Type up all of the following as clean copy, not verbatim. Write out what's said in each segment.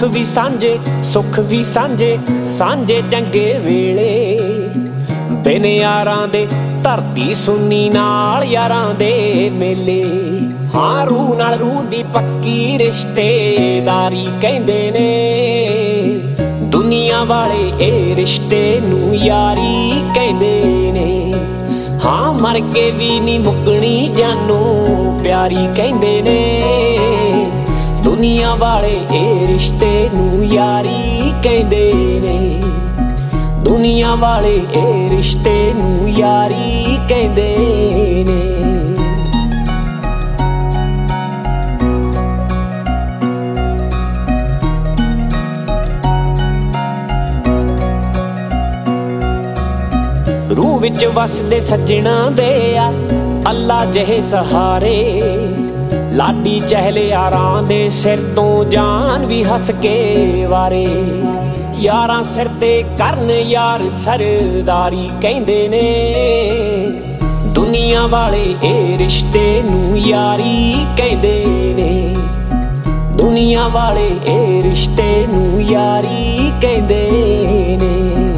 भी सांझे सुख भी सांझे सांझे चंगे वेले बिन यारां दे धरती सुन्नी नाल यारां दे मेले। हाँ रूह नाल रूह दी पक्की रिश्तेदारी कहंदे ने दुनिया वाले ए रिश्ते नू यारी कहंदे ने। हाँ मर के भी नी मुकनी जानो प्यारी कहंदे ने दुनिया वाले ए रिश्ते नू यारी कहंदे ने। दुनिया वाले ए रिश्ते नू यारी कहंदे ने। रूह विच वसदे सज्जणा दे आ अल्लाह जहे सहारे लाडी चहले यारां दे सिर तो जान भी हस के वारे। यारां सिर ते करन यार सरदारी कहंदे ने दुनिया वाले ए रिश्ते नू यारी कहंदे ने। दुनिया वाले ए रिश्ते नू यारी कहंदे ने।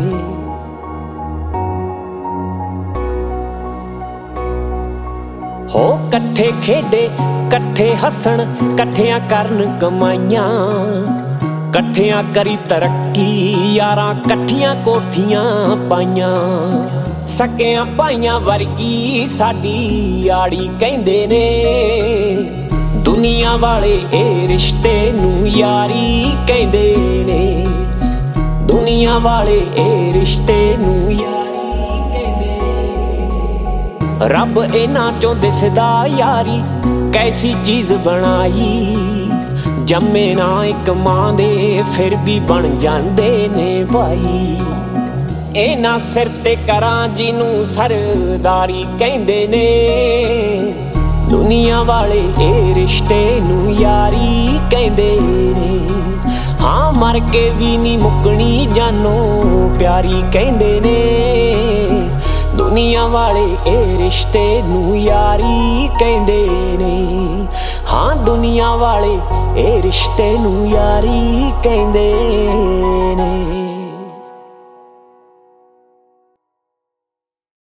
हो कट्ठे खेडे कट्ठे हसन कट्ठियां करन कमाइयां कट्ठियां करी तरक्की यारां कट्ठियां कोठियां पाइयां। सकियां भाइयां वर्गी साडी यारी कहंदे ने दुनिया वाले ए रिश्ते नू यारी कहंदे ने। दुनिया वाले ए रिश्ते नू यारी रब इन्हां चों दिसदा यारी कैसी चीज बनाई जम्मे ना एक मां दे फिर भी बन जांदे ने भाई। इन्हां सिर ते करां जिनू सरदारी कहंदे ने दुनिया वाले ए रिश्ते नू यारी कहंदे ने। हाँ मर के भी नी मुकनी जानो प्यारी कहंदे ने दुनिया वाले ए रिश्ते नू यारी कहंदे ने। हाँ दुनिया वाले ए रिश्ते नू यारी कहंदे ने।